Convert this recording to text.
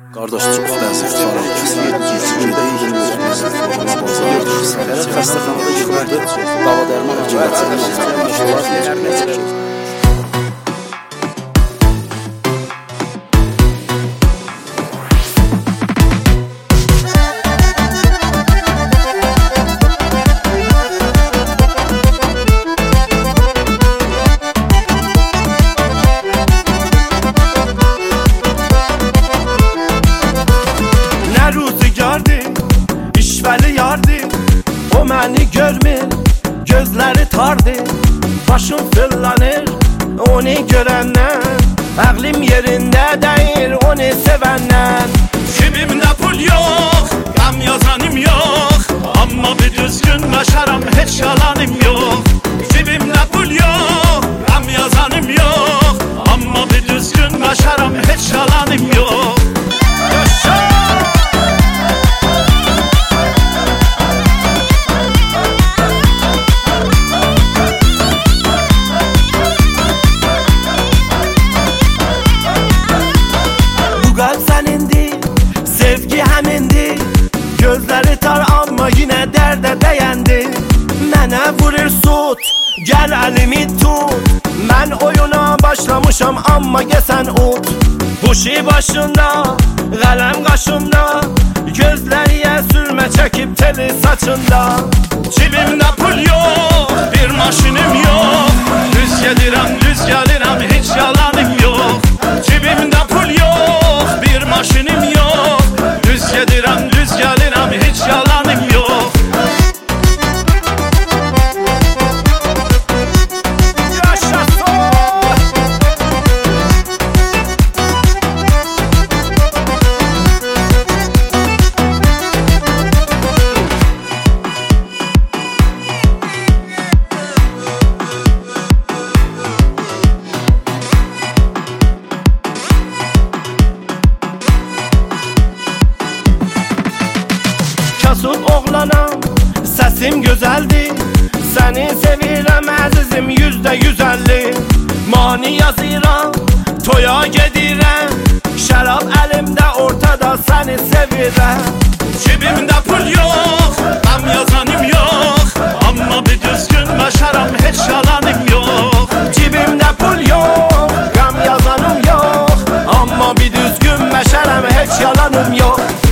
Qardaş çox vəziyyət fərq xəstəxanada yığıldı, dava dərman həkimləri İşvəli yardı, o məni görmür, gözləri tardı. Başım fırlanır, onu görəndən, ağlim yerində deyir, onu sevəndən. Cibimdə pul yox, qam yazanım yox, amma bir düzgün başaram, heç yalanım yox. Cibimdə pul yox, qam yazanım yox, amma bir düzgün başaram, heç yalanım yox. Sevgi həmindir, gözləri tar amma yenə dərdə dəyəndi. Mənə vurur sut, gəl əlimi tut, mən oyuna başlamışam amma gəsən ut. Bu şey başında, qələm qaşımda, gözləriyə sürmə çəkib teli saçında. Cibimdə pul yox, bir maşınım yox, düz gedirəm, düz gəlirəm, heç yalanım yox. Cibimdə pul yox, bir maşınım yox, düz gedirəm, düz gəlirəm, heç yalanım yox. Kasıb oğlanam, səsim gözəldir, səni sevirəm əzizim, 100%50. Mani yazıram, toya gedirəm, şərab əlimdə ortada, səni sevirəm. Cibimdə pul yox, qam yazanım yox, amma bir düzgün başaram, heç yalanım yox. Cibimdə pul yox, qam yazanım yox, amma bir düzgün məşərəm, heç yalanım yox.